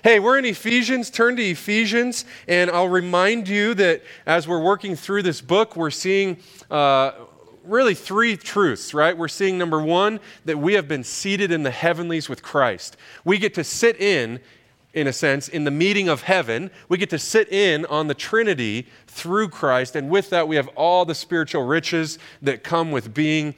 Hey, we're in Ephesians. Turn to Ephesians, and I'll remind you that as we're working through this book, we're seeing really three truths, right? We're seeing, number one, that we have been seated in the heavenlies with Christ. We get to sit in a sense, in the meeting of heaven. We get to sit in on the Trinity through Christ, and with that, we have all the spiritual riches that come with being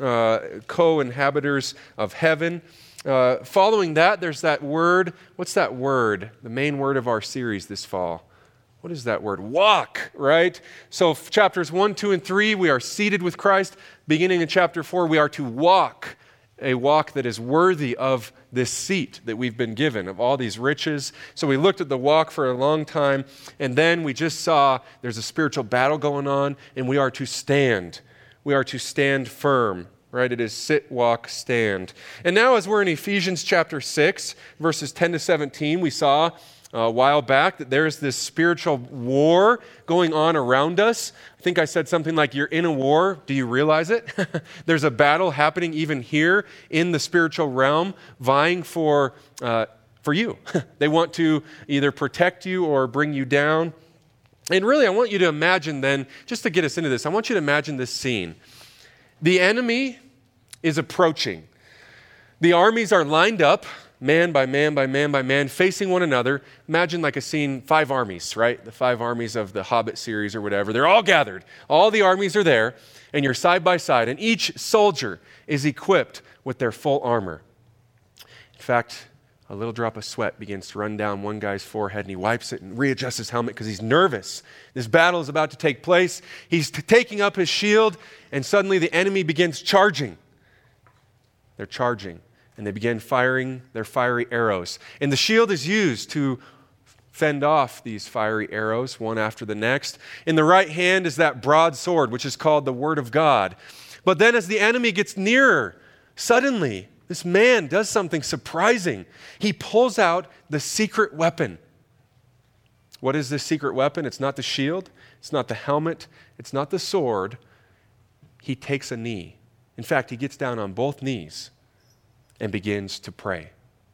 co-inhabitants of heaven. Following that, there's that word. What's that word? The main word of our series this fall. What is that word? Walk, right? So chapters 1, 2, and 3, we are seated with Christ. Beginning in chapter 4, we are to walk, a walk that is worthy of this seat that we've been given, of all these riches. So we looked at the walk for a long time, and then we just saw there's a spiritual battle going on, and we are to stand. We are to stand firm. Right? It is sit, walk, stand. And now as we're in Ephesians chapter 6, verses 10 to 17, we saw a while back that there's this spiritual war going on around us. I think I said something like, you're in a war. Do you realize it? There's a battle happening even here in the spiritual realm, vying for you. They want to either protect you or bring you down. And really, I want you to imagine then, just to get us into this, I want you to imagine this scene. The enemy is approaching. The armies are lined up, man by man by man by man, facing one another. Imagine like a scene, 5 armies, right? The 5 armies of the Hobbit series or whatever. They're all gathered. All the armies are there, and you're side by side, and each soldier is equipped with their full armor. In fact, a little drop of sweat begins to run down one guy's forehead, and he wipes it and readjusts his helmet because he's nervous. This battle is about to take place. He's taking up his shield, and suddenly the enemy begins charging. They're charging, and they begin firing their fiery arrows. And the shield is used to fend off these fiery arrows, one after the next. In the right hand is that broadsword, which is called the Word of God. But then as the enemy gets nearer, suddenly, this man does something surprising. He pulls out the secret weapon. What is this secret weapon? It's not the shield. It's not the helmet. It's not the sword. He takes a knee. In fact, he gets down on both knees and begins to pray.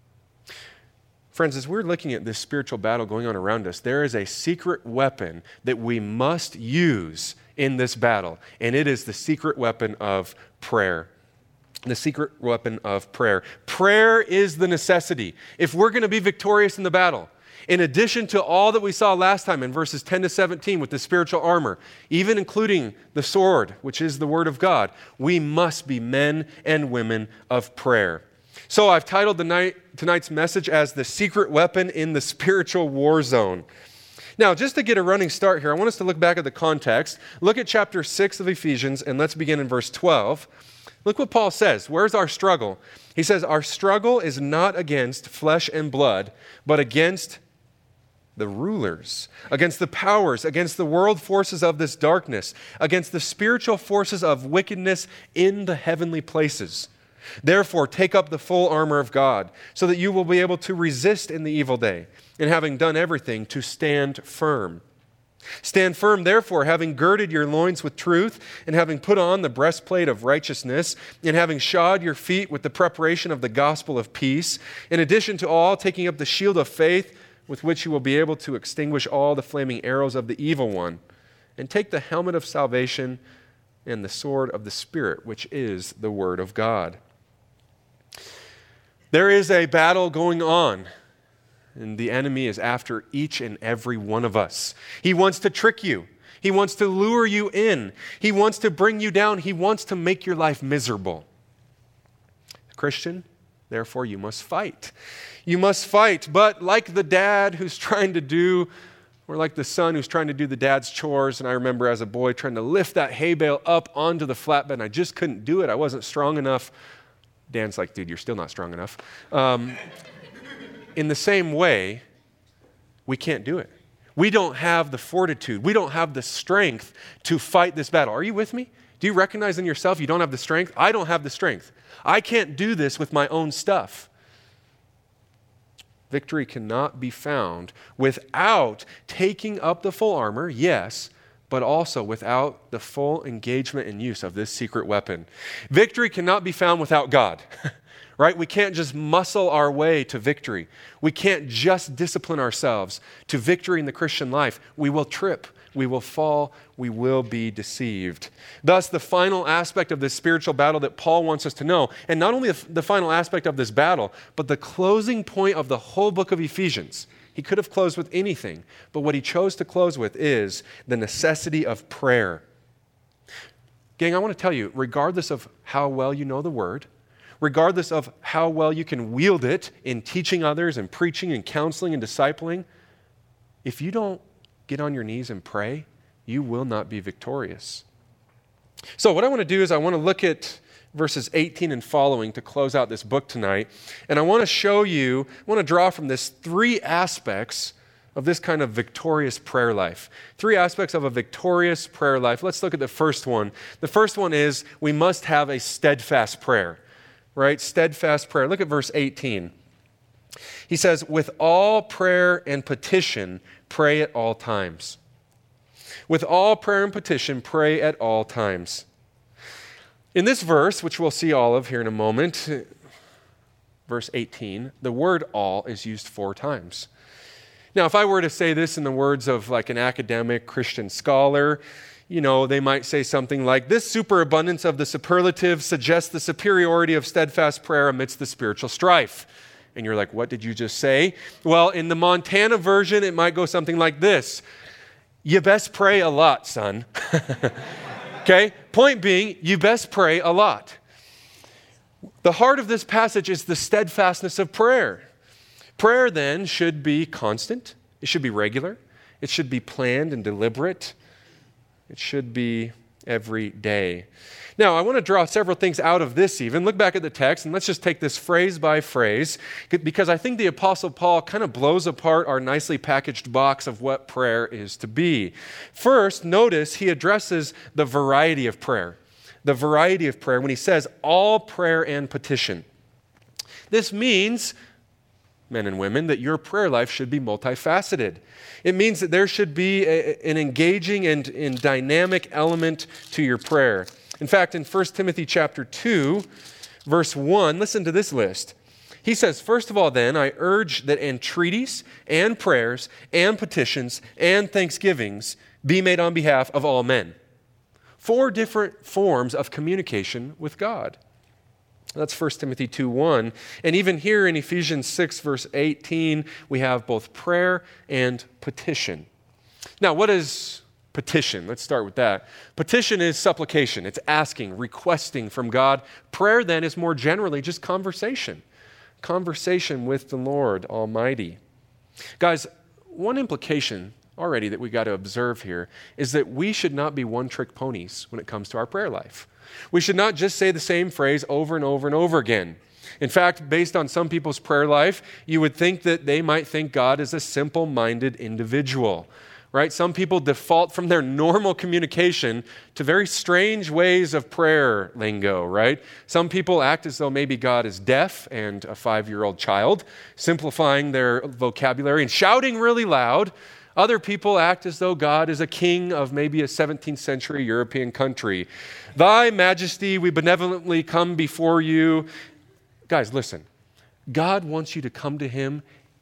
Friends, as we're looking at this spiritual battle going on around us, there is a secret weapon that we must use in this battle, and it is the secret weapon of prayer. The secret weapon of prayer. Prayer is the necessity. If we're going to be victorious in the battle, in addition to all that we saw last time in verses 10 to 17 with the spiritual armor, even including the sword, which is the Word of God, we must be men and women of prayer. So I've titled tonight's message as The Secret Weapon in the Spiritual War Zone. Now, just to get a running start here, I want us to look back at the context. Look at chapter 6 of Ephesians, and let's begin in verse 12. Look what Paul says. Where's our struggle? He says, our struggle is not against flesh and blood, but against the rulers, against the powers, against the world forces of this darkness, against the spiritual forces of wickedness in the heavenly places. Therefore, take up the full armor of God, so that you will be able to resist in the evil day, and having done everything, to stand firm. Stand firm, therefore, having girded your loins with truth, and having put on the breastplate of righteousness, and having shod your feet with the preparation of the gospel of peace, in addition to all, taking up the shield of faith, with which you will be able to extinguish all the flaming arrows of the evil one, and take the helmet of salvation and the sword of the Spirit, which is the Word of God. There is a battle going on, and the enemy is after each and every one of us. He wants to trick you. He wants to lure you in. He wants to bring you down. He wants to make your life miserable. Christian, therefore you must fight. You must fight, but like the dad who's trying to do, or like the son who's trying to do the dad's chores, and I remember as a boy trying to lift that hay bale up onto the flatbed, and I just couldn't do it. I wasn't strong enough. Dan's like, dude, you're still not strong enough. In the same way, we can't do it. We don't have the fortitude. We don't have the strength to fight this battle. Are you with me? Do you recognize in yourself you don't have the strength? I don't have the strength. I can't do this with my own stuff. Victory cannot be found without taking up the full armor, yes, but also without the full engagement and use of this secret weapon. Victory cannot be found without God. right? We can't just muscle our way to victory. We can't just discipline ourselves to victory in the Christian life. We will trip. We will fall. We will be deceived. Thus, the final aspect of this spiritual battle that Paul wants us to know, and not only the final aspect of this battle, but the closing point of the whole book of Ephesians. He could have closed with anything, but what he chose to close with is the necessity of prayer. Gang, I want to tell you, regardless of how well you know the Word, regardless of how well you can wield it in teaching others and preaching and counseling and discipling, if you don't get on your knees and pray, you will not be victorious. So what I want to do is I want to look at verses 18 and following to close out this book tonight. And I want to show you, I want to draw from this 3 aspects of this kind of victorious prayer life. 3 aspects of a victorious prayer life. Let's look at the first one. The first one is we must have a steadfast prayer, right? Steadfast prayer. Look at verse 18. He says, with all prayer and petition, pray at all times. With all prayer and petition, pray at all times. In this verse, which we'll see all of here in a moment, verse 18, the word all is used 4 times. Now, if I were to say this in the words of like an academic Christian scholar, they might say something like, this superabundance of the superlative suggests the superiority of steadfast prayer amidst the spiritual strife. And you're like, what did you just say? Well, in the Montana version, it might go something like this. You best pray a lot, son. Okay? Point being, you best pray a lot. The heart of this passage is the steadfastness of prayer. Prayer, then, should be constant. It should be regular. It should be planned and deliberate. It should be every day. Now, I want to draw several things out of this even. Look back at the text, and let's just take this phrase by phrase, because I think the Apostle Paul kind of blows apart our nicely packaged box of what prayer is to be. First, notice he addresses the variety of prayer. The variety of prayer when he says all prayer and petition. This means, men and women, that your prayer life should be multifaceted. It means that there should be an engaging and dynamic element to your prayer. In fact, in 1 Timothy chapter 2, verse 1, listen to this list. He says, first of all then, I urge that entreaties and prayers and petitions and thanksgivings be made on behalf of all men. 4 different forms of communication with God. That's 1 Timothy 2:1. And even here in Ephesians 6, verse 18, we have both prayer and petition. Now, what is petition? Let's start with that. Petition is supplication. It's asking, requesting from God. Prayer, then, is more generally just conversation. Conversation with the Lord Almighty. Guys, one implication already that we got to observe here is that we should not be one-trick ponies when it comes to our prayer life. We should not just say the same phrase over and over and over again. In fact, based on some people's prayer life, you would think that they might think God is a simple-minded individual, right? Some people default from their normal communication to very strange ways of prayer lingo, right? Some people act as though maybe God is deaf and a 5-year-old child, simplifying their vocabulary and shouting really loud. Other people act as though God is a king of maybe a 17th century European country. Thy majesty, we benevolently come before you. Guys, listen. God wants you to come to him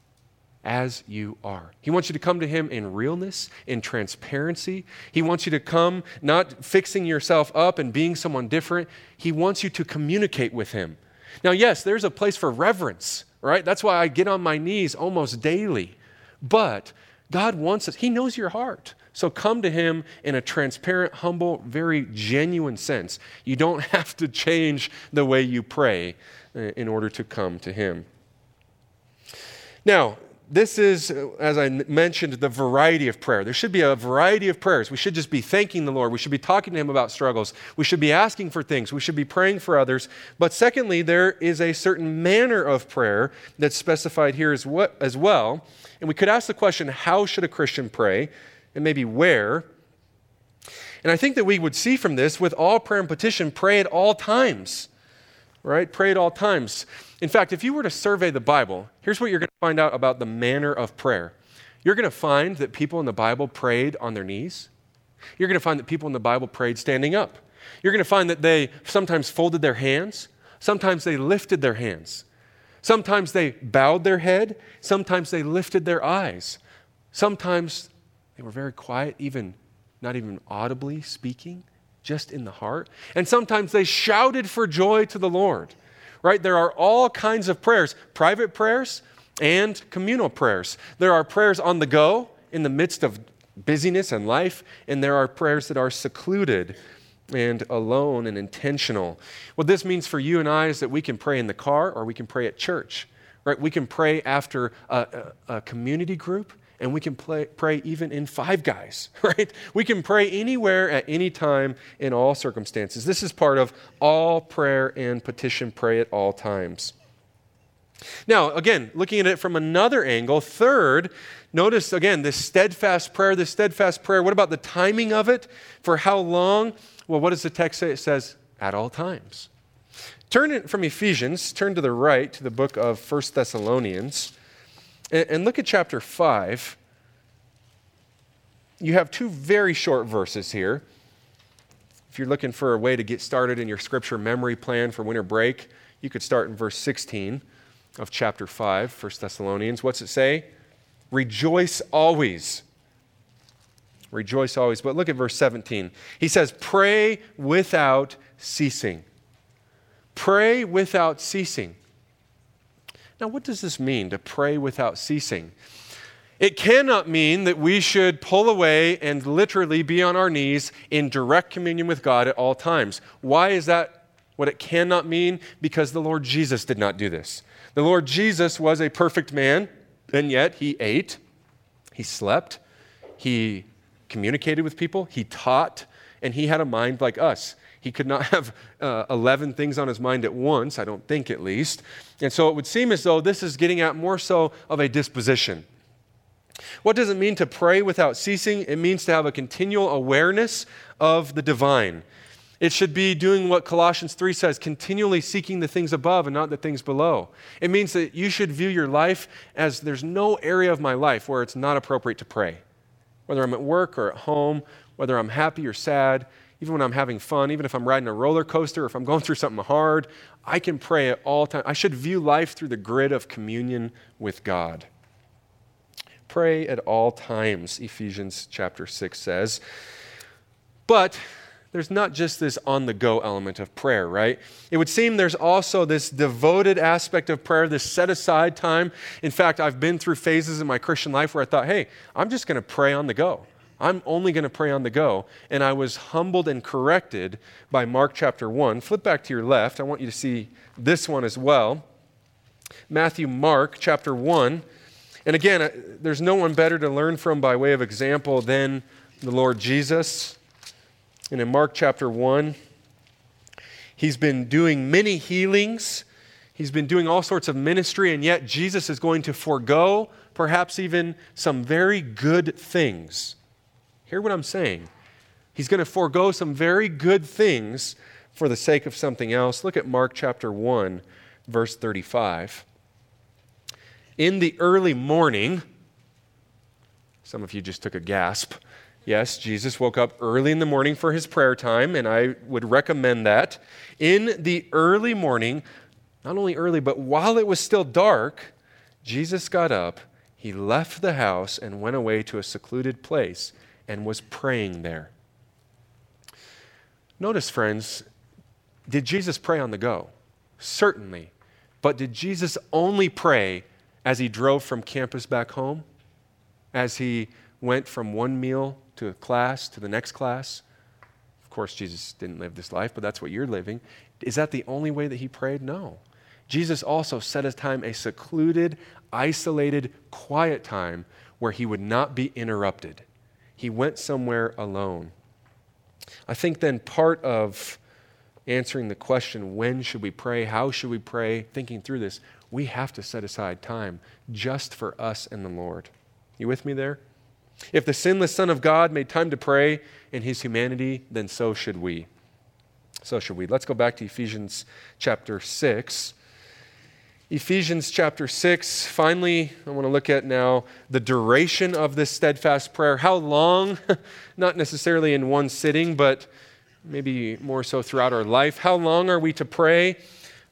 as you are. He wants you to come to him in realness, in transparency. He wants you to come not fixing yourself up and being someone different. He wants you to communicate with him. Now, yes, there's a place for reverence, right? That's why I get on my knees almost daily. But God wants us. He knows your heart. So come to him in a transparent, humble, very genuine sense. You don't have to change the way you pray in order to come to him. Now, this is, as I mentioned, the variety of prayer. There should be a variety of prayers. We should just be thanking the Lord. We should be talking to him about struggles. We should be asking for things. We should be praying for others. But secondly, there is a certain manner of prayer that's specified here as well. And we could ask the question, how should a Christian pray? And maybe where? And I think that we would see from this, with all prayer and petition, pray at all times. Right? Pray at all times. In fact, if you were to survey the Bible, here's what you're going to find out about the manner of prayer. You're going to find that people in the Bible prayed on their knees. You're going to find that people in the Bible prayed standing up. You're going to find that they sometimes folded their hands. Sometimes they lifted their hands. Sometimes they bowed their head. Sometimes they lifted their eyes. Sometimes they were very quiet, not even audibly speaking, just in the heart. And sometimes they shouted for joy to the Lord, right? There are all kinds of prayers, private prayers and communal prayers. There are prayers on the go in the midst of busyness and life, and there are prayers that are secluded and alone and intentional. What this means for you and I is that we can pray in the car or we can pray at church, right? We can pray after a community group, and we can pray even in Five Guys, right? We can pray anywhere at any time in all circumstances. This is part of all prayer and petition. Pray at all times. Now, again, looking at it from another angle, third, notice again this steadfast prayer. What about the timing of it? For how long? Well, what does the text say? It says, at all times. Turn from Ephesians, turn to the right to the book of 1 Thessalonians, and look at chapter 5. You have two very short verses here. If you're looking for a way to get started in your scripture memory plan for winter break, you could start in verse 16 of chapter 5, 1 Thessalonians. What's it say? Rejoice always. Rejoice always. But look at verse 17. He says, pray without ceasing. Pray without ceasing. Now, what does this mean, to pray without ceasing? It cannot mean that we should pull away and literally be on our knees in direct communion with God at all times. Why is that what it cannot mean? Because the Lord Jesus did not do this. The Lord Jesus was a perfect man, and yet he ate, he slept, he communicated with people, he taught, and he had a mind like us. He could not have 11 things on his mind at once, I don't think at least. And so it would seem as though this is getting at more so of a disposition. What does it mean to pray without ceasing? It means to have a continual awareness of the divine. It should be doing what Colossians 3 says, continually seeking the things above and not the things below. It means that you should view your life as there's no area of my life where it's not appropriate to pray. Whether I'm at work or at home, whether I'm happy or sad, even when I'm having fun, even if I'm riding a roller coaster, or if I'm going through something hard, I can pray at all times. I should view life through the grid of communion with God. Pray at all times, Ephesians chapter 6 says. But there's not just this on-the-go element of prayer, right? It would seem there's also this devoted aspect of prayer, this set-aside time. In fact, I've been through phases in my Christian life where I thought, hey, I'm just going to pray on the go. I'm only going to pray on the go. And I was humbled and corrected by Mark chapter 1. Flip back to your left. I want you to see this one as well. Mark chapter 1. And again, there's no one better to learn from by way of example than the Lord Jesus. And in Mark chapter 1, he's been doing many healings. He's been doing all sorts of ministry, and yet Jesus is going to forego perhaps even some very good things. Hear what I'm saying. He's going to forego some very good things for the sake of something else. Look at Mark chapter 1, verse 35. In the early morning, some of you just took a gasp. Yes, Jesus woke up early in the morning for his prayer time, and I would recommend that. In the early morning, not only early, but while it was still dark, Jesus got up, he left the house and went away to a secluded place and was praying there. Notice, friends, did Jesus pray on the go? Certainly. But did Jesus only pray as he drove from campus back home? As he went from one meal to a class to the next class? Of course, Jesus didn't live this life, but that's what you're living. Is that the only way that he prayed? No. Jesus also set aside a secluded, isolated, quiet time where he would not be interrupted. He went somewhere alone. I think then part of answering the question, when should we pray, how should we pray, thinking through this, we have to set aside time just for us and the Lord. You with me there? If the sinless Son of God made time to pray in his humanity, then so should we. So should we. Let's go back to Ephesians chapter 6. Ephesians chapter 6, finally, I want to look at now the duration of this steadfast prayer. How long, not necessarily in one sitting, but maybe more so throughout our life. How long are we to pray?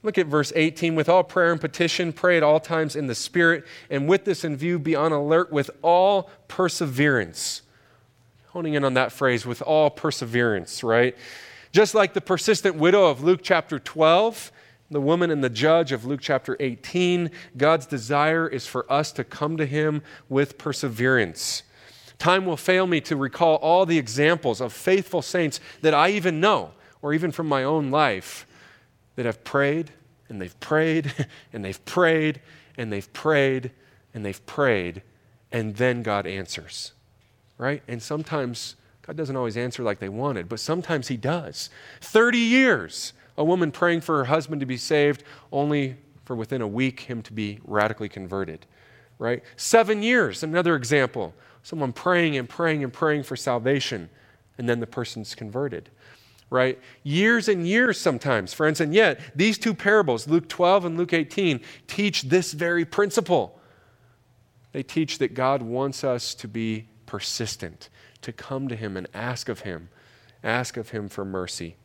Look at verse 18. With all prayer and petition, pray at all times in the Spirit, and with this in view, be on alert with all perseverance. Honing in on that phrase, with all perseverance, right? Just like the persistent widow of Luke chapter 12, the woman and the judge of Luke chapter 18, God's desire is for us to come to Him with perseverance. Time will fail me to recall all the examples of faithful saints that I even know, or even from my own life, that have prayed, and they've prayed, and they've prayed, and they've prayed, and they've prayed, and then God answers, right? And sometimes God doesn't always answer like they wanted, but sometimes He does. 30 years, a woman praying for her husband to be saved, only for within a week him to be radically converted, right? 7 years, another example. Someone praying and praying and praying for salvation, and then the person's converted. Right? Years and years sometimes, friends, and yet these two parables, Luke 12 and Luke 18, teach this very principle. They teach that God wants us to be persistent, to come to Him and ask of Him for mercy.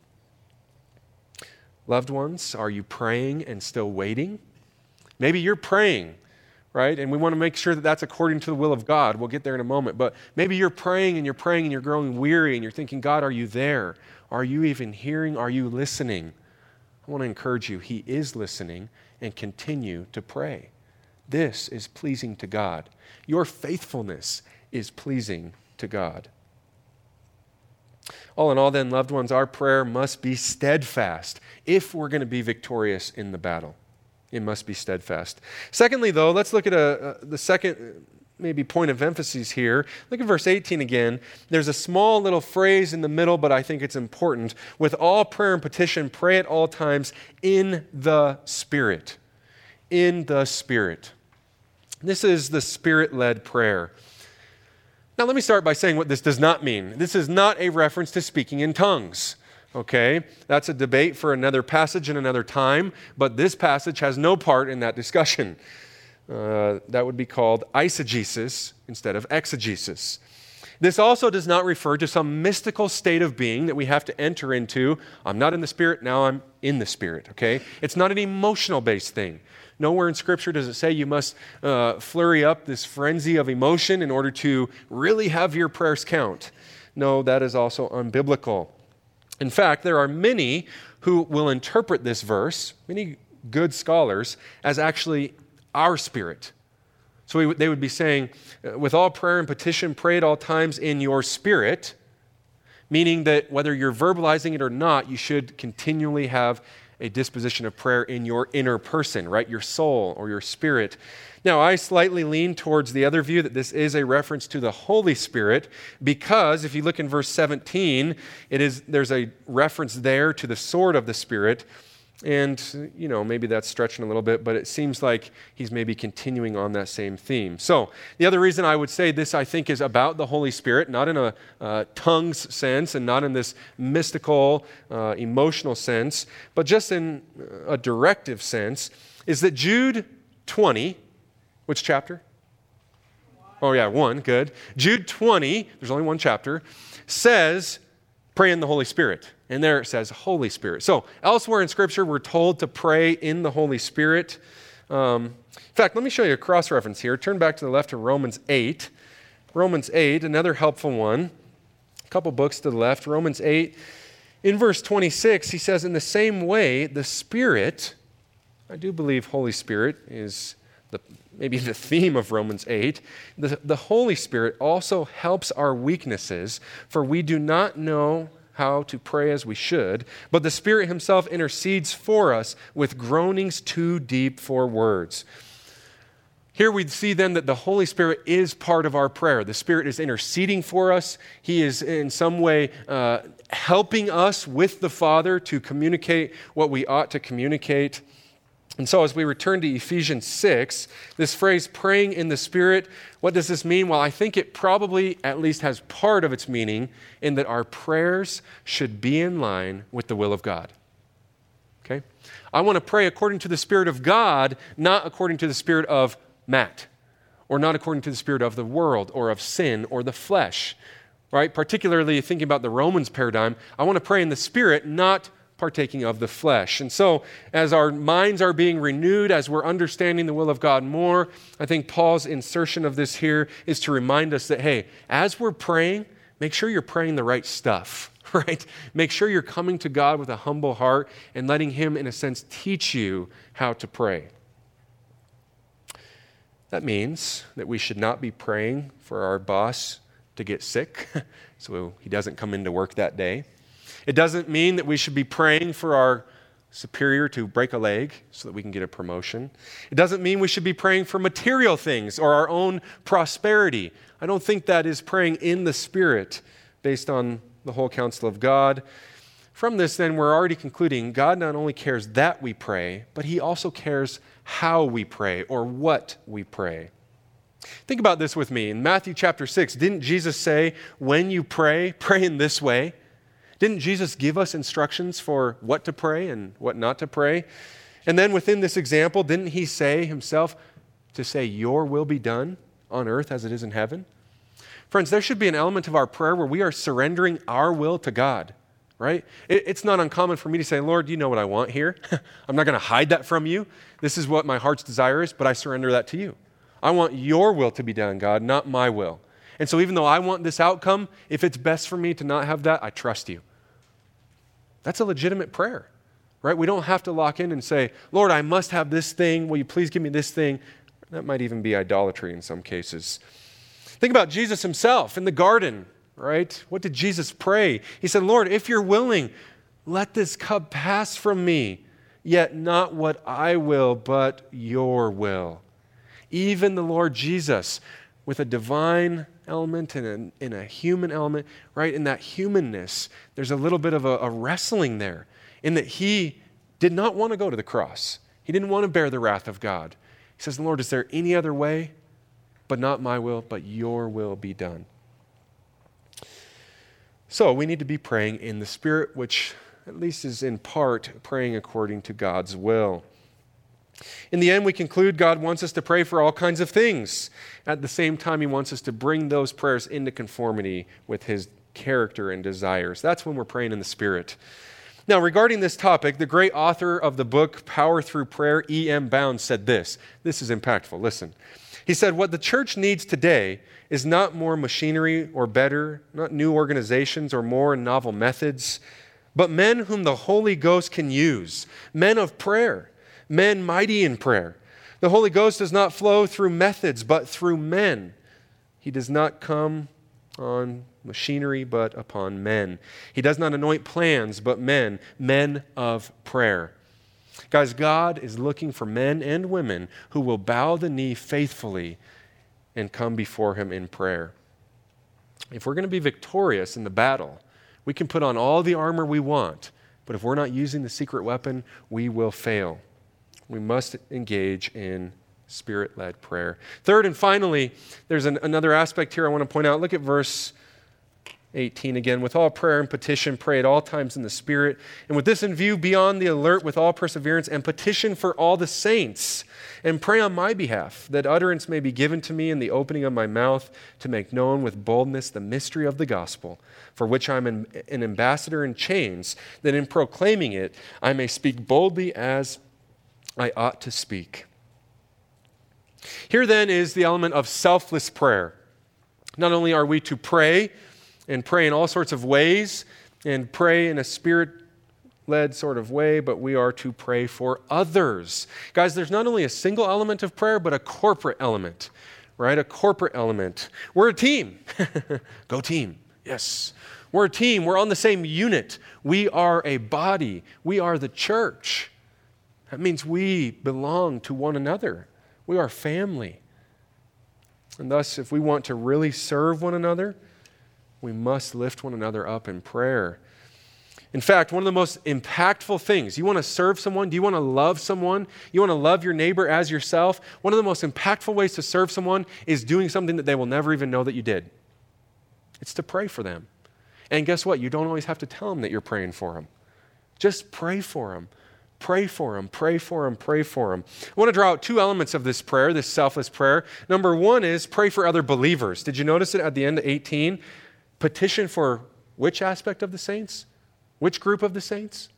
Loved ones, are you praying and still waiting? Maybe you're praying, right? And we want to make sure that that's according to the will of God. We'll get there in a moment. But maybe you're praying and you're growing weary and you're thinking, God, are you there? Are you even hearing? Are you listening? I want to encourage you, He is listening, and continue to pray. This is pleasing to God. Your faithfulness is pleasing to God. All in all then, loved ones, our prayer must be steadfast if we're going to be victorious in the battle. It must be steadfast. Secondly, though, let's look at the second maybe point of emphasis here. Look at verse 18 again. There's a small little phrase in the middle, but I think it's important. With all prayer and petition, pray at all times in the Spirit. In the Spirit. This is the Spirit-led prayer. Now let me start by saying what this does not mean. This is not a reference to speaking in tongues. Okay, that's a debate for another passage and another time, but this passage has no part in that discussion. That would be called eisegesis instead of exegesis. This also does not refer to some mystical state of being that we have to enter into. I'm not in the Spirit, now I'm in the Spirit, okay? It's not an emotional-based thing. Nowhere in Scripture does it say you must flurry up this frenzy of emotion in order to really have your prayers count. No, that is also unbiblical. In fact, there are many who will interpret this verse, many good scholars, as actually our spirit. So they would be saying, with all prayer and petition, pray at all times in your spirit, meaning that whether you're verbalizing it or not, you should continually have a disposition of prayer in your inner person, right? Your soul or your spirit. Now, I slightly lean towards the other view that this is a reference to the Holy Spirit because if you look in verse 17, there's a reference there to the sword of the Spirit. And, maybe that's stretching a little bit, but it seems like he's maybe continuing on that same theme. So the other reason I would say this, I think, is about the Holy Spirit, not in a tongues sense and not in this mystical, emotional sense, but just in a directive sense, is that Jude 20, which chapter? Oh, yeah, 1, good. Jude 20, there's only one chapter, says, pray in the Holy Spirit. And there it says Holy Spirit. So elsewhere in Scripture, we're told to pray in the Holy Spirit. In fact, let me show you a cross-reference here. Turn back to the left to Romans 8. Romans 8, another helpful one. A couple books to the left. Romans 8. In verse 26, he says, in the same way, the Spirit, I do believe Holy Spirit is maybe the theme of Romans 8. The Holy Spirit also helps our weaknesses, for we do not know how to pray as we should, but the Spirit Himself intercedes for us with groanings too deep for words. Here we see then that the Holy Spirit is part of our prayer. The Spirit is interceding for us. He is in some way helping us with the Father to communicate what we ought to communicate. And so as we return to Ephesians 6, this phrase, praying in the Spirit, what does this mean? Well, I think it probably at least has part of its meaning in that our prayers should be in line with the will of God. Okay? I want to pray according to the Spirit of God, not according to the spirit of Matt, or not according to the spirit of the world, or of sin, or the flesh. Right? Particularly thinking about the Romans paradigm, I want to pray in the Spirit, not partaking of the flesh. And so, as our minds are being renewed, as we're understanding the will of God more, I think Paul's insertion of this here is to remind us that, hey, as we're praying, make sure you're praying the right stuff, right? Make sure you're coming to God with a humble heart and letting Him, in a sense, teach you how to pray. That means that we should not be praying for our boss to get sick so he doesn't come into work that day. It doesn't mean that we should be praying for our superior to break a leg so that we can get a promotion. It doesn't mean we should be praying for material things or our own prosperity. I don't think that is praying in the Spirit based on the whole counsel of God. From this, then, we're already concluding God not only cares that we pray, but He also cares how we pray or what we pray. Think about this with me. In Matthew chapter 6, didn't Jesus say, when you pray, pray in this way? Didn't Jesus give us instructions for what to pray and what not to pray? And then within this example, didn't He say Himself to say, your will be done on earth as it is in heaven? Friends, there should be an element of our prayer where we are surrendering our will to God, right? It's not uncommon for me to say, Lord, you know what I want here. I'm not going to hide that from you. This is what my heart's desire is, but I surrender that to you. I want your will to be done, God, not my will. And so even though I want this outcome, if it's best for me to not have that, I trust you. That's a legitimate prayer, right? We don't have to lock in and say, Lord, I must have this thing. Will you please give me this thing? That might even be idolatry in some cases. Think about Jesus Himself in the garden, right? What did Jesus pray? He said, Lord, if you're willing, let this cup pass from me, yet not what I will, but your will. Even the Lord Jesus, with a divine element and a human element, right? In that humanness, there's a little bit of a wrestling there in that He did not want to go to the cross. He didn't want to bear the wrath of God. He says, Lord, is there any other way? But not my will, but your will be done. So we need to be praying in the Spirit, which at least is in part praying according to God's will. In the end, we conclude God wants us to pray for all kinds of things. At the same time, He wants us to bring those prayers into conformity with His character and desires. That's when we're praying in the Spirit. Now, regarding this topic, the great author of the book, Power Through Prayer, E.M. Bounds, said this. This is impactful. Listen. He said, what the church needs today is not more machinery or better, not new organizations or more novel methods, but men whom the Holy Ghost can use, men of prayer, men mighty in prayer. The Holy Ghost does not flow through methods, but through men. He does not come on machinery, but upon men. He does not anoint plans, but men of prayer. Guys, God is looking for men and women who will bow the knee faithfully and come before Him in prayer. If we're going to be victorious in the battle, we can put on all the armor we want, but if we're not using the secret weapon, we will fail. We must engage in Spirit-led prayer. Third and finally, there's another aspect here I want to point out. Look at verse 18 again. With all prayer and petition, pray at all times in the Spirit. And with this in view, be on the alert with all perseverance and petition for all the saints. And pray on my behalf, that utterance may be given to me in the opening of my mouth to make known with boldness the mystery of the gospel, for which I'm an ambassador in chains, that in proclaiming it I may speak boldly as I ought to speak. Here then is the element of selfless prayer. Not only are we to pray and pray in all sorts of ways and pray in a Spirit-led sort of way, but we are to pray for others. Guys, there's not only a single element of prayer, but a corporate element, right? A corporate element. We're a team. Go team. Yes. We're a team. We're on the same unit. We are a body. We are the church. That means we belong to one another. We are family. And thus, if we want to really serve one another, we must lift one another up in prayer. In fact, one of the most impactful things, you want to serve someone? Do you want to love someone? You want to love your neighbor as yourself? One of the most impactful ways to serve someone is doing something that they will never even know that you did. It's to pray for them. And guess what? You don't always have to tell them that you're praying for them. Just pray for them. Pray for them, pray for them, pray for them. I want to draw out two elements of this prayer, this selfless prayer. Number one is pray for other believers. Did you notice it at the end of 18? Petition for which aspect of the saints? Which group of the saints?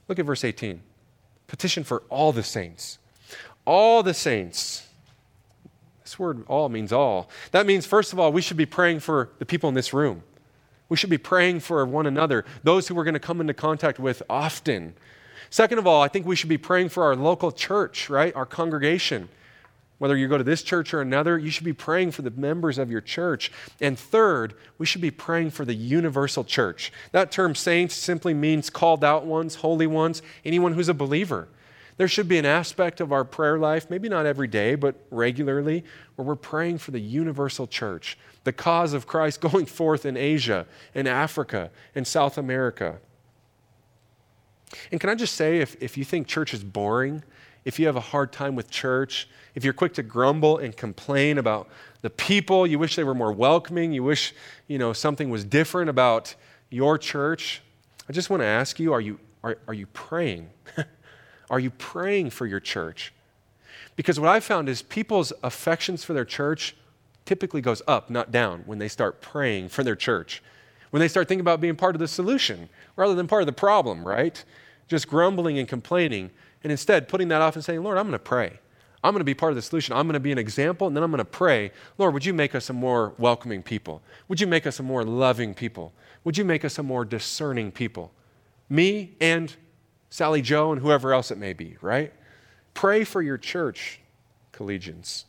Look at verse 18. Petition for all the saints. All the saints. This word all means all. That means, first of all, we should be praying for the people in this room. We should be praying for one another, those who we're going to come into contact with often. Second of all, I think we should be praying for our local church, right? Our congregation. Whether you go to this church or another, you should be praying for the members of your church. And third, we should be praying for the universal church. That term saints simply means called out ones, holy ones, anyone who's a believer. There should be an aspect of our prayer life, maybe not every day, but regularly, where we're praying for the universal church, the cause of Christ going forth in Asia, in Africa, in South America. And can I just say, if you think church is boring, if you have a hard time with church, if you're quick to grumble and complain about the people, you wish they were more welcoming, you wish, something was different about your church, I just want to ask you, are you praying? Are you praying for your church? Because what I've found is people's affections for their church typically goes up, not down, when they start praying for their church. When they start thinking about being part of the solution rather than part of the problem, right? Just grumbling and complaining, and instead putting that off and saying, Lord, I'm going to pray. I'm going to be part of the solution. I'm going to be an example, and then I'm going to pray, Lord, would you make us a more welcoming people? Would you make us a more loving people? Would you make us a more discerning people? Me and Sally Joe and whoever else it may be, right? Pray for your church, collegians.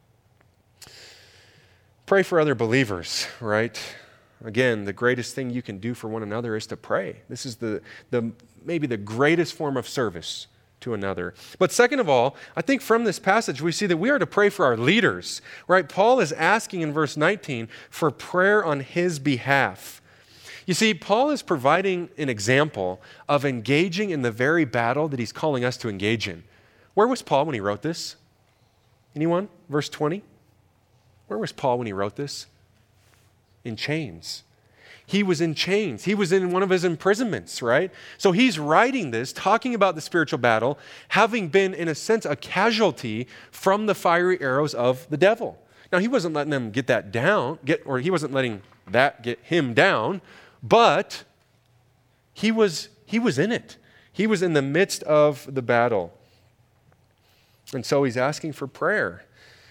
Pray for other believers, right? Again, the greatest thing you can do for one another is to pray. This is maybe the greatest form of service to another. But second of all, I think from this passage we see that we are to pray for our leaders, right? Paul is asking in verse 19 for prayer on his behalf. You see, Paul is providing an example of engaging in the very battle that he's calling us to engage in. Where was Paul when he wrote this? Anyone? Verse 20? Where was Paul when he wrote this? In chains. He was in chains. He was in one of his imprisonments, right? So he's writing this, talking about the spiritual battle, having been, in a sense, a casualty from the fiery arrows of the devil. Now, he wasn't letting them get that down, he wasn't letting that get him down, but he was in it. He was in the midst of the battle. And so he's asking for prayer.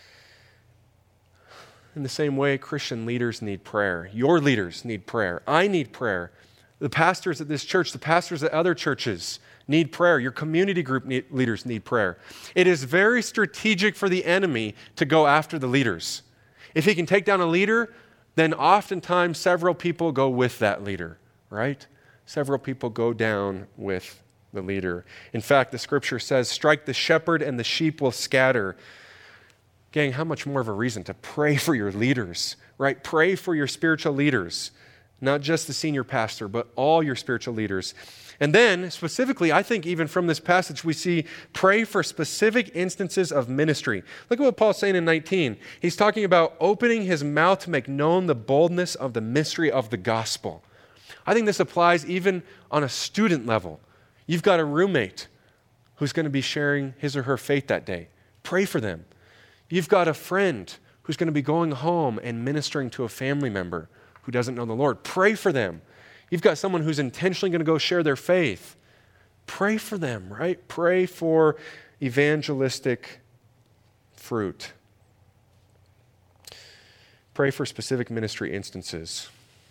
In the same way, Christian leaders need prayer. Your leaders need prayer. I need prayer. The pastors at this church, the pastors at other churches need prayer. Your community group leaders need prayer. It is very strategic for the enemy to go after the leaders. If he can take down a leader, then oftentimes several people go with that leader, right? Several people go down with the leader. In fact, the scripture says, strike the shepherd and the sheep will scatter. Gang, how much more of a reason to pray for your leaders, right? Pray for your spiritual leaders, not just the senior pastor, but all your spiritual leaders. And then, specifically, I think even from this passage, we see pray for specific instances of ministry. Look at what Paul's saying in 19. He's talking about opening his mouth to make known the boldness of the mystery of the gospel. I think this applies even on a student level. You've got a roommate who's going to be sharing his or her faith that day. Pray for them. You've got a friend who's going to be going home and ministering to a family member who doesn't know the Lord. Pray for them. You've got someone who's intentionally going to go share their faith. Pray for them, right? Pray for evangelistic fruit. Pray for specific ministry instances.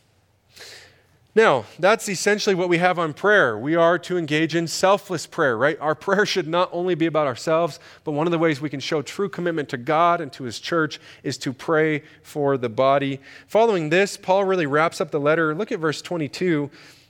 Now, that's essentially what we have on prayer. We are to engage in selfless prayer, right? Our prayer should not only be about ourselves, but one of the ways we can show true commitment to God and to His church is to pray for the body. Following this, Paul really wraps up the letter. Look at verse 21.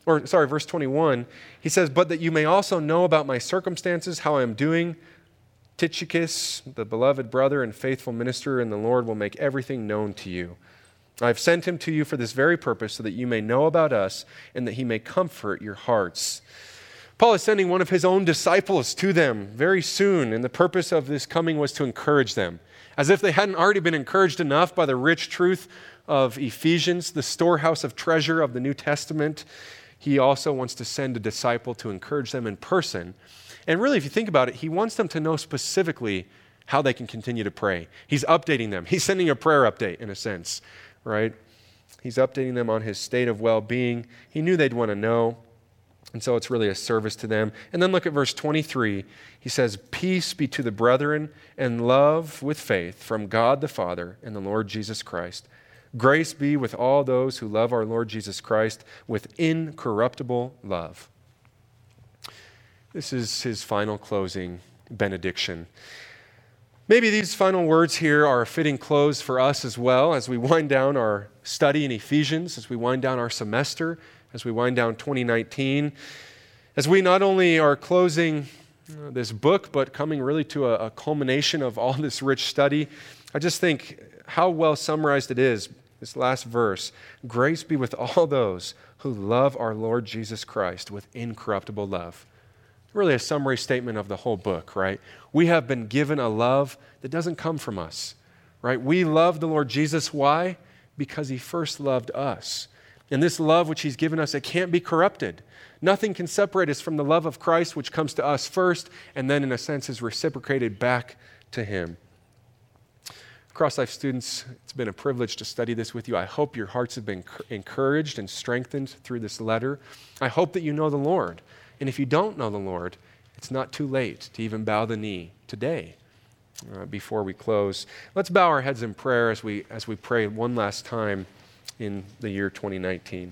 He says, but that you may also know about my circumstances, how I am doing. Tychicus, the beloved brother and faithful minister in the Lord, will make everything known to you. I have sent him to you for this very purpose, so that you may know about us and that he may comfort your hearts. Paul is sending one of his own disciples to them very soon, and the purpose of this coming was to encourage them. As if they hadn't already been encouraged enough by the rich truth of Ephesians, the storehouse of treasure of the New Testament, he also wants to send a disciple to encourage them in person. And really, if you think about it, he wants them to know specifically how they can continue to pray. He's updating them. He's sending a prayer update, in a sense. Right? He's updating them on his state of well-being. He knew they'd want to know. And so it's really a service to them. And then look at verse 23. He says, "Peace be to the brethren and love with faith from God the Father and the Lord Jesus Christ. Grace be with all those who love our Lord Jesus Christ with incorruptible love." This is his final closing benediction. Maybe these final words here are a fitting close for us as well as we wind down our study in Ephesians, as we wind down our semester, as we wind down 2019, as we not only are closing this book, but coming really to a culmination of all this rich study. I just think how well summarized it is, this last verse. Grace be with all those who love our Lord Jesus Christ with incorruptible love. Really a summary statement of the whole book, right? We have been given a love that doesn't come from us, right? We love the Lord Jesus. Why? Because he first loved us. And this love which he's given us, it can't be corrupted. Nothing can separate us from the love of Christ, which comes to us first, and then in a sense is reciprocated back to him. Cross Life students, it's been a privilege to study this with you. I hope your hearts have been encouraged and strengthened through this letter. I hope that you know the Lord. And if you don't know the Lord, it's not too late to even bow the knee today. Before we close, let's bow our heads in prayer as we pray one last time in the year 2019.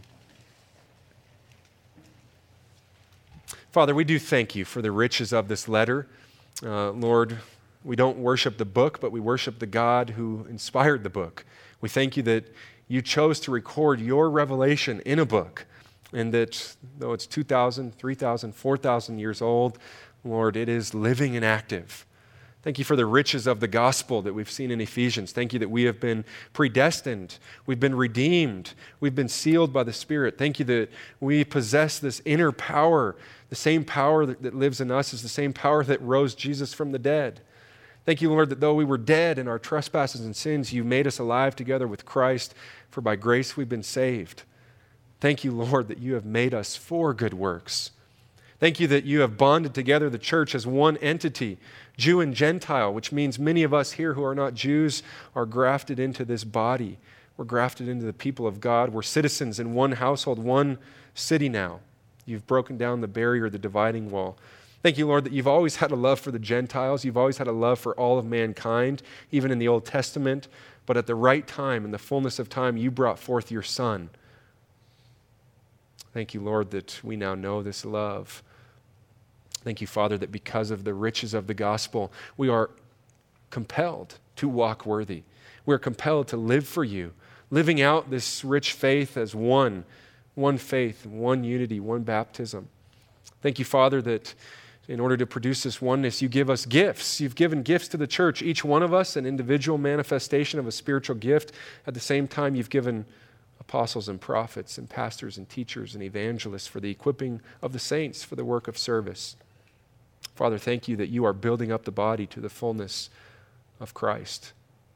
Father, we do thank you for the riches of this letter. Lord, we don't worship the book, but we worship the God who inspired the book. We thank you that you chose to record your revelation in a book, and that though it's 2,000, 3,000, 4,000 years old, Lord, it is living and active. Thank you for the riches of the gospel that we've seen in Ephesians. Thank you that we have been predestined. We've been redeemed. We've been sealed by the Spirit. Thank you that we possess this inner power. The same power that lives in us is the same power that rose Jesus from the dead. Thank you, Lord, that though we were dead in our trespasses and sins, you made us alive together with Christ, for by grace we've been saved. Thank you, Lord, that you have made us for good works. Thank you that you have bonded together the church as one entity, Jew and Gentile, which means many of us here who are not Jews are grafted into this body. We're grafted into the people of God. We're citizens in one household, one city now. You've broken down the barrier, the dividing wall. Thank you, Lord, that you've always had a love for the Gentiles. You've always had a love for all of mankind, even in the Old Testament. But at the right time, in the fullness of time, you brought forth your Son. Thank you, Lord, that we now know this love. Thank you, Father, that because of the riches of the gospel, we are compelled to walk worthy. We're compelled to live for you, living out this rich faith as one faith, one unity, one baptism. Thank you, Father, that in order to produce this oneness, you give us gifts. You've given gifts to the church, each one of us an individual manifestation of a spiritual gift. At the same time, you've given apostles and prophets and pastors and teachers and evangelists for the equipping of the saints for the work of service. Father, thank you that you are building up the body to the fullness of Christ.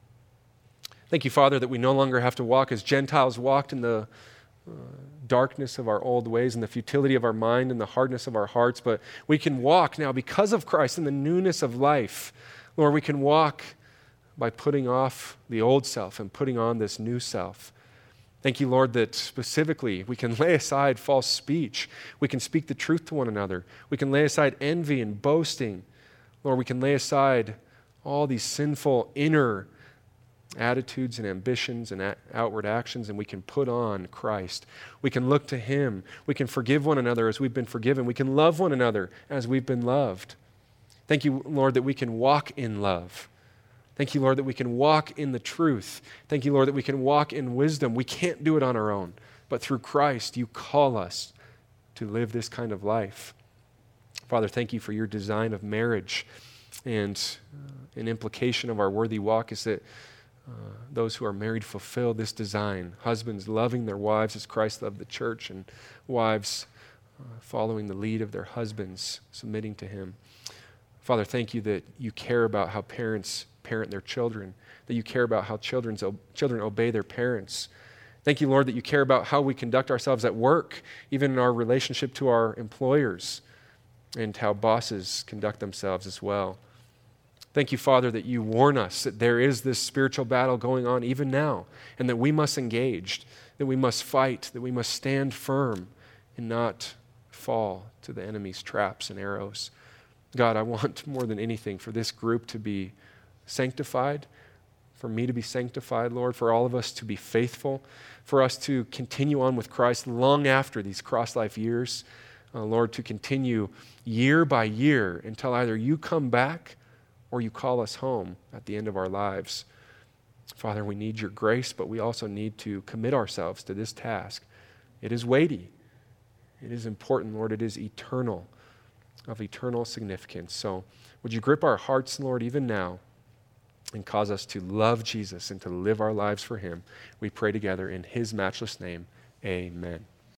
Thank you, Father, that we no longer have to walk as Gentiles walked in the darkness of our old ways and the futility of our mind and the hardness of our hearts, but we can walk now because of Christ in the newness of life. Lord, we can walk by putting off the old self and putting on this new self. Thank you, Lord, that specifically we can lay aside false speech. We can speak the truth to one another. We can lay aside envy and boasting. Lord, we can lay aside all these sinful inner attitudes and ambitions and outward actions, and we can put on Christ. We can look to him. We can forgive one another as we've been forgiven. We can love one another as we've been loved. Thank you, Lord, that we can walk in love. Thank you, Lord, that we can walk in the truth. Thank you, Lord, that we can walk in wisdom. We can't do it on our own, but through Christ, you call us to live this kind of life. Father, thank you for your design of marriage, and an implication of our worthy walk is that those who are married fulfill this design. Husbands loving their wives as Christ loved the church, and wives following the lead of their husbands, submitting to him. Father, thank you that you care about how parents parent their children, that you care about how children obey their parents. Thank you, Lord, that you care about how we conduct ourselves at work, even in our relationship to our employers, and how bosses conduct themselves as well. Thank you, Father, that you warn us that there is this spiritual battle going on even now, and that we must engage, that we must fight, that we must stand firm and not fall to the enemy's traps and arrows. God, I want more than anything for this group to be sanctified, for me to be sanctified, Lord, for all of us to be faithful, for us to continue on with Christ long after these cross-life years, Lord, to continue year by year until either you come back or you call us home at the end of our lives. Father, we need your grace, but we also need to commit ourselves to this task. It is weighty. It is important, Lord. It is eternal, of eternal significance. So would you grip our hearts, Lord, even now, and cause us to love Jesus and to live our lives for him. We pray together in his matchless name. Amen.